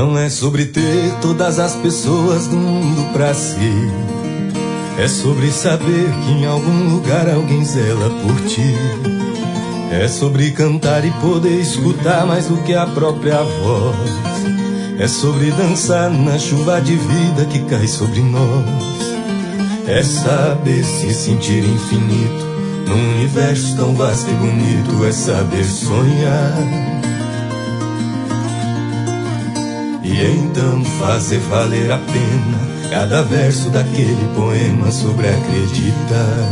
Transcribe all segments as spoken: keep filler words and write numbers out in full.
Não é sobre ter todas as pessoas do mundo pra si. É sobre saber que em algum lugar alguém zela por ti. É sobre cantar e poder escutar mais do que a própria voz. É sobre dançar na chuva de vida que cai sobre nós. É saber se sentir infinito num universo tão vasto e bonito. É saber sonhar e então fazer valer a pena cada verso daquele poema sobre acreditar.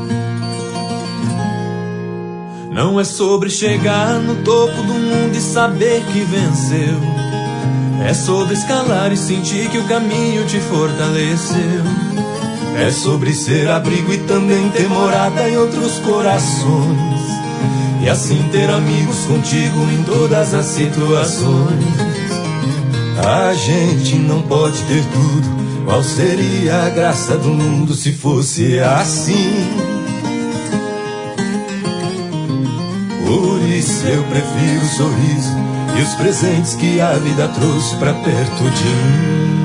Não é sobre chegar no topo do mundo e saber que venceu. É sobre escalar e sentir que o caminho te fortaleceu. É sobre ser abrigo e também ter morada em outros corações. E assim ter amigos contigo em todas as situações. A gente não pode ter tudo. Qual seria a graça do mundo se fosse assim? Por isso eu prefiro o sorriso e os presentes que a vida trouxe pra perto de mim.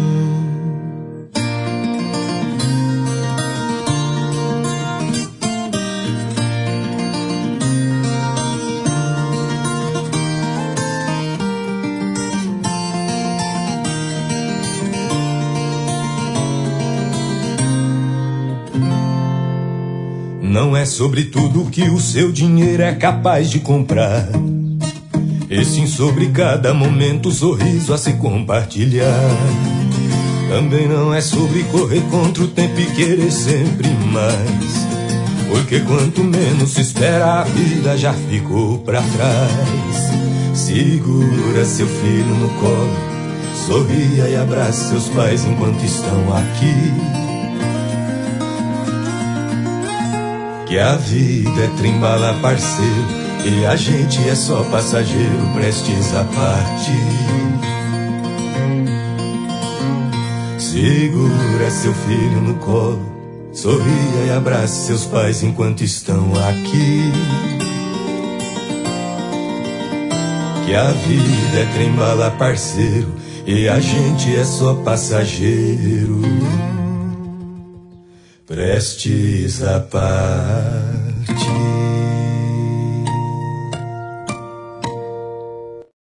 Não é sobre tudo que o seu dinheiro é capaz de comprar, e sim sobre cada momento, sorriso a se compartilhar. Também não é sobre correr contra o tempo e querer sempre mais, porque quanto menos se espera a vida já ficou pra trás. Segura seu filho no colo, sorria e abrace seus pais enquanto estão aqui. Que a vida é trem-bala, parceiro, e a gente é só passageiro, prestes a partir. Segura seu filho no colo, sorria e abrace seus pais enquanto estão aqui. Que a vida é trem-bala, parceiro, e a gente é só passageiro, prestes a partir.